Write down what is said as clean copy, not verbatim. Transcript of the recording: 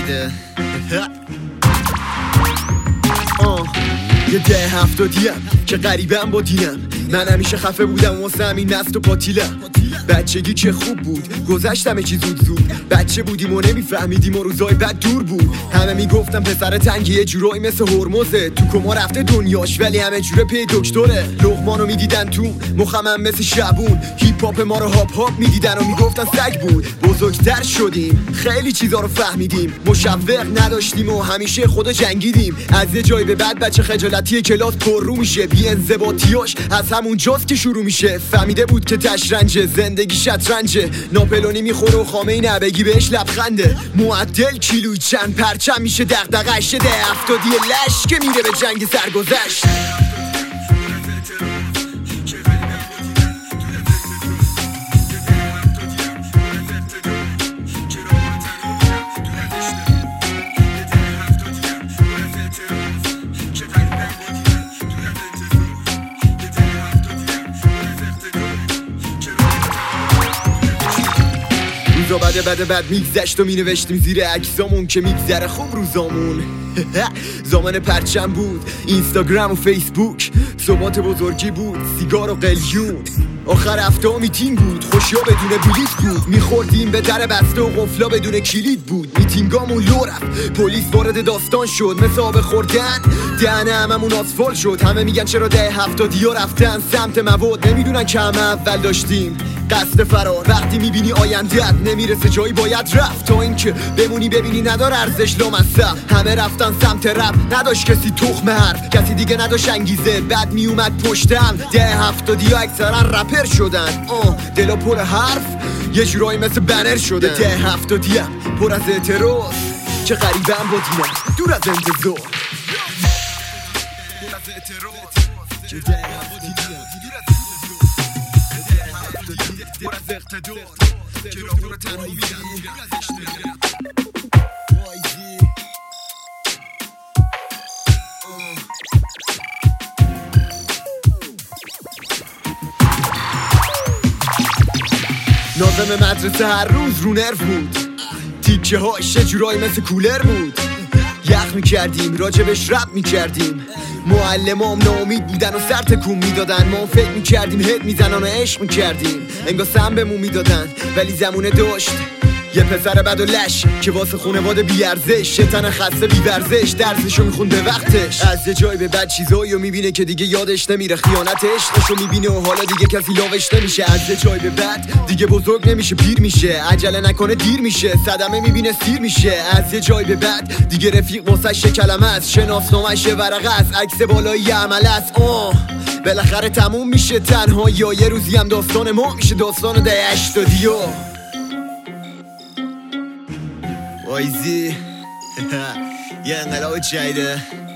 جدیده یه 10-70 که غریبم با دینم. من همیشه خفه بودم واسه همین نست و پاتیلم. بچگی که خوب بود گذشتم چی زود بچه بودیم و نمیفهمیدیم و روزای بد دور بود. همه میگفتم پسر تنگی یه جورایی مثل هرمزه، تو کما رفته دنیاش ولی همه جوره پی دکتره. لقمانو میدیدن تو مخمم مثل شبون، هیپ هاپ ما رو هاپ هاپ میدیدن و میگفتن سگ بود. بزرگتر شدیم خیلی چیزا رو فهمیدیم، مشوق نداشتیم و همیشه خدا جنگیدیم. از یه جای به بعد بچه خجالتی کلاس پر رو میشه، بی انضباطیاش از همون جاست که شروع میشه. فهمیده بود که تشرنج زندگی شطرنجه، ناپلونی میخوره و خامه‌ای بگی بهش لبخنده. معدل کیلوی چند پرچم میشه دغدغه‌اش، 10-70 لش که میره به جنگ سرگذشت. روزا بد میگذشت و مینوشتیم زیر عکسامون که میگذره خوب روزامون. زمان پرچم بود، اینستاگرام و فیسبوک، صبحات بزرگی بود، سیگار و قلیون. آخر هفته میتینگ بود، خوشیا بدون بلیط بود، میخوردیم به در بسته و قفلا بدون کلید بود. میتینگامون لو رفت، پلیس وارد داستان شد، مثل آب خوردن دهنه هممون آسفال شد. همه میگن چرا 10-70 رفتن سمت مواد، نمیدونن که همه اول داشتیم قصد فرار. وقتی میبینی آینده‌ات نمیرسه جایی باید رفت، تا اینکه بمونی ببینی نداره ارزش لامصب. همه رفتن سمت رپ، نداشت کسی تخم حرف، کسی دیگه نداشت انگیزه، بعد میومد پشتم 10-70 اکثرا رپر شدن. دلا پر حرف یه جورایی مثل بنر شده. 10-70 پر از اعتراض که غریبم با دینم، دور از انتظار. پر از اقتدار که راه رو تنها میرم. ناظم مدرسه هر روز رو نرو بود، تیکه هاش یه جورایی مثل کولر بود. یخ میکردیم راجبش رپ میکردیم، معلمام ناامید بودن و سر تکون میدادن. ما فکر میکردیم هد میزنن و عشق میکردیم، انگار سم بهمون میدادن ولی زمونه داشت یه پسر بد و لش که واسه خونواده بیارزش، شیطان خسته بیورزش، درسشو میخون به وقتش. از یه جای به بعد چیزاییو میبینه که دیگه یادش نمیره، خیانت عشقشو میبینه و حالا دیگه کسی لاوش نمیشه. از یه جای به بعد دیگه بزرگ نمیشه پیر میشه، عجله نکنه دیر میشه، صدمه میبینه سیر میشه. از یه جای به بعد دیگه رفیق واسش کلمه است، شناسنامه‌اش ورقه است، عکس بالایی عمل است. بالاخره تموم میشه تنها، یا یه روزی هم داستان ما میشه داستان 10-80. وایزی یه انقلاب جدیده.